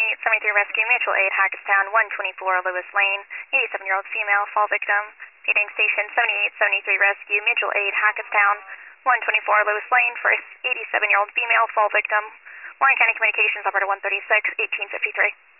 7873 Rescue, Mutual Aid, Hackettstown, 124 Lewis Lane, 87-year-old female, fall victim. Paying station 7873 Rescue, Mutual Aid, Hackettstown, 124 Lewis Lane, for 87-year-old female, fall victim. Warren County Communications, operator 136, 1853.